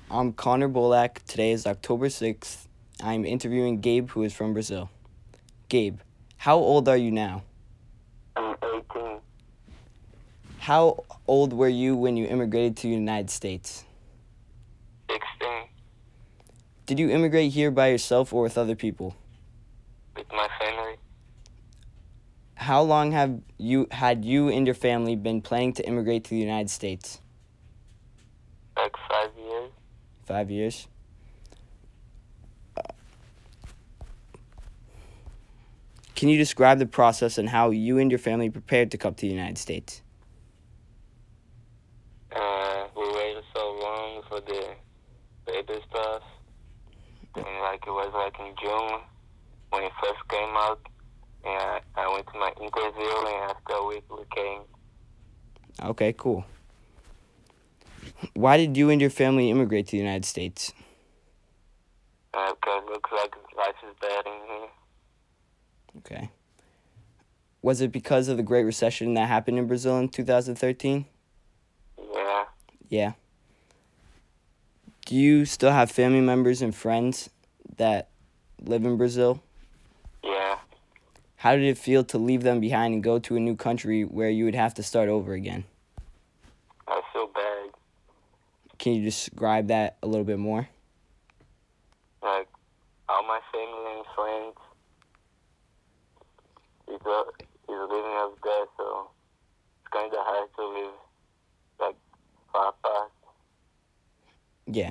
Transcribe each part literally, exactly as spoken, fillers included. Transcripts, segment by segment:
I'm Connor Bolak. Today is October sixth. I'm interviewing Gabe, who is from Brazil. Gabe, how old are you now? I'm eighteen. How old were you when you immigrated to the United States? sixteen. Did you immigrate here by yourself or with other people? With my family. How long have you had you and your family been planning to immigrate to the United States? Like five years. Five years. Can you describe the process and how you and your family prepared to come to the United States? Uh, we waited so long for the baby stuff. And like it was like in June when it first came out. And I, I went to my interview and after a week we came. Okay, cool. Why did you and your family immigrate to the United States? Uh, because it looks like life is better in here. Okay. Was it because of the Great Recession that happened in Brazil in two thousand thirteen? Yeah. Yeah. Do you still have family members and friends that live in Brazil? Yeah. How did it feel to leave them behind and go to a new country where you would have to start over again? I feel bad. Can you describe that a little bit more? Like all my family and friends is, uh, is living up there, so it's kind of hard to live like far apart. Yeah.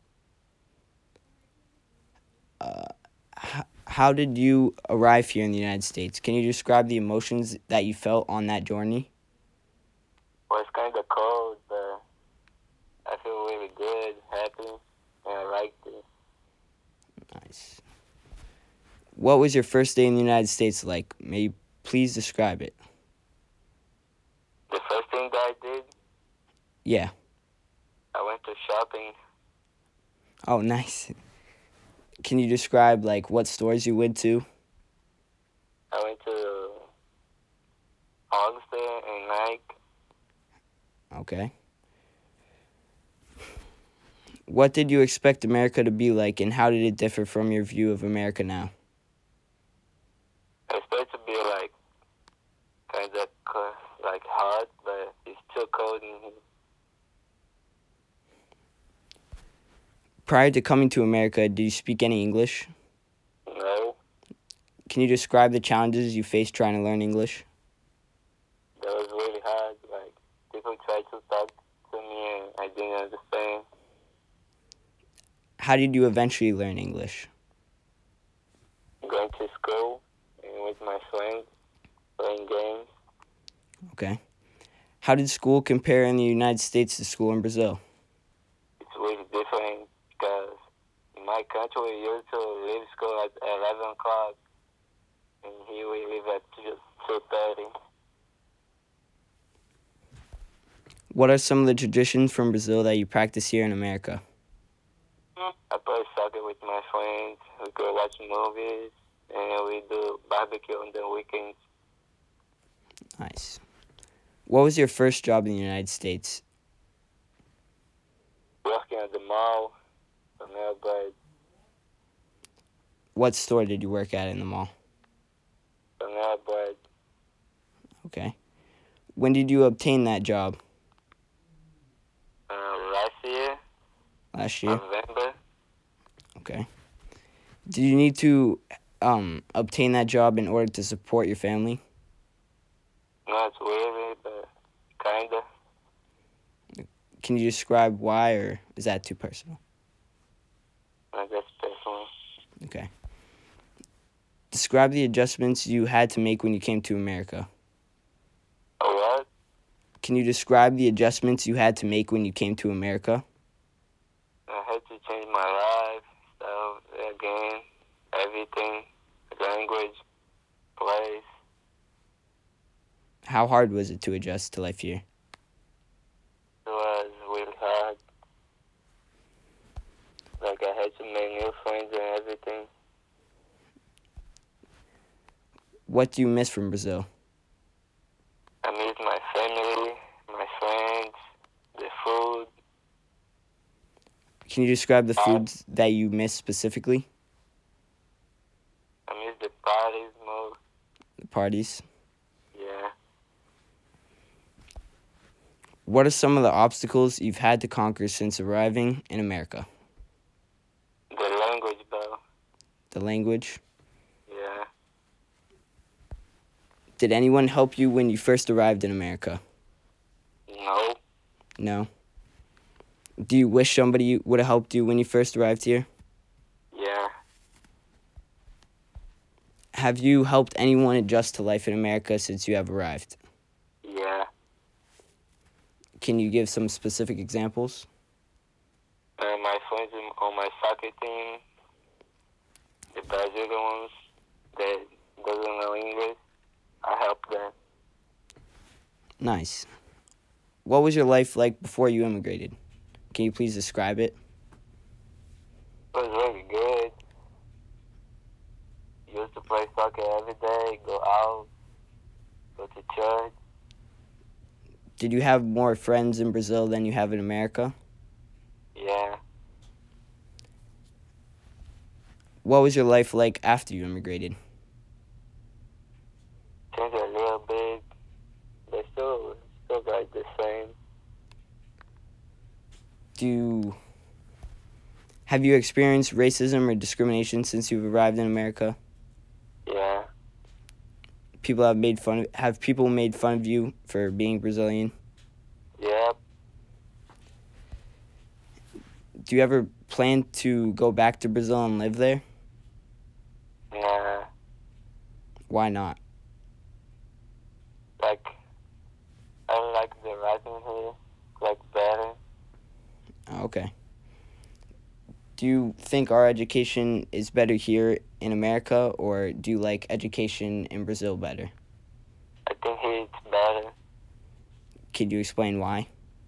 Uh, h- how did you arrive here in the United States? Can you describe the emotions that you felt on that journey? Well, it's kind of cold, but I feel really good, happy, and I like it. Nice. What was your first day in the United States like? May you please describe it? The first thing that I did, Yeah. I went to shopping. Oh, nice. Can you describe like what stores you went to? I went to Hollister and Nike. Okay. What did you expect America to be like, and how did it differ from your view of America now? I expect to be like kind of like hot, but it's too cold in here. Prior to coming to America, did you speak any English? No, Can you describe the challenges you faced trying to learn English? that was really hard. Like people tried to talk to me and I didn't understand. How did you eventually learn English? Going to school and with my friends, playing games. Okay. How did school compare in the United States to school in Brazil? It's really different because in my country we used to leave school at eleven o'clock and here we leave at two thirty. What are some of the traditions from Brazil that you practice here in America? I play soccer with my friends, we go watch movies, and we do barbecue on the weekends. Nice. What was your first job in the United States? Working at the mall, on Airbud, What store did you work at in the mall? on Airbud, Okay. When did you obtain that job? uh, last year, Last year? November. Okay. Did you need to um, obtain that job in order to support your family? Not really, but kinda. Can you describe why, or is that too personal? I guess personally. Okay. Describe the adjustments you had to make when you came to America. A what? Can you describe the adjustments you had to make when you came to America? I had to change my life, stuff, again, everything, language, place. How hard was it to adjust to life here? It was really hard. Like I had to make new friends and everything. What do you miss from Brazil? I miss my family, my friends, the food. Can you describe the Uh, foods that you miss specifically? I miss the parties most. The parties. Yeah. What are some of the obstacles you've had to conquer since arriving in America? The language, bro. The language. Yeah. Did anyone help you when you first arrived in America? No. No. Do you wish somebody would have helped you when you first arrived here? Yeah. Have you helped anyone adjust to life in America since you have arrived? Yeah. Can you give some specific examples? Uh, my friends in- on my soccer team, the Brazilian ones that doesn't know English, I help them. Nice. What was your life like before you immigrated? Can you please describe it? It was really good. Used to play soccer every day, go out, go to church. Did you have more friends in Brazil than you have in America? Yeah. What was your life like after you immigrated? Things are a little big. They still, still like the same. Do you, have you experienced racism or discrimination since you've arrived in America? Yeah. People have made fun of, have people made fun of you for being Brazilian? Yep. Do you ever plan to go back to Brazil and live there? Nah. Why not? Like, I like the writing here, like better. Okay. Do you think our education is better here in America, or do you like education in Brazil better? I think here it's better. Can you explain why?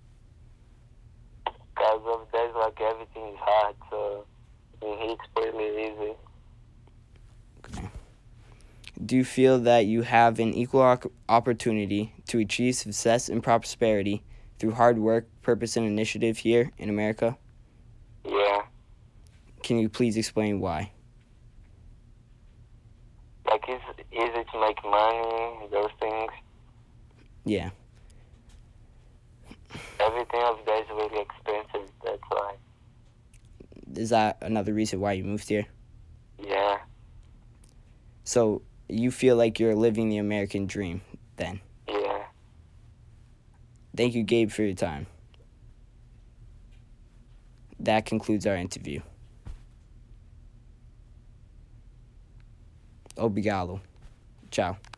Because of days like everything is hard, so in here it's pretty easy. Okay. Do you feel that you have an equal op- opportunity to achieve success and prosperity through hard work, purpose, and initiative here in America? Yeah. Can you please explain why? Like it's easy to make money, those things. Yeah. Everything of there is really expensive, that's why. Is that another reason why you moved here? Yeah. So you feel like you're living the American dream then? Yeah. Thank you, Gabe, for your time. That concludes our interview. Obrigado. Ciao.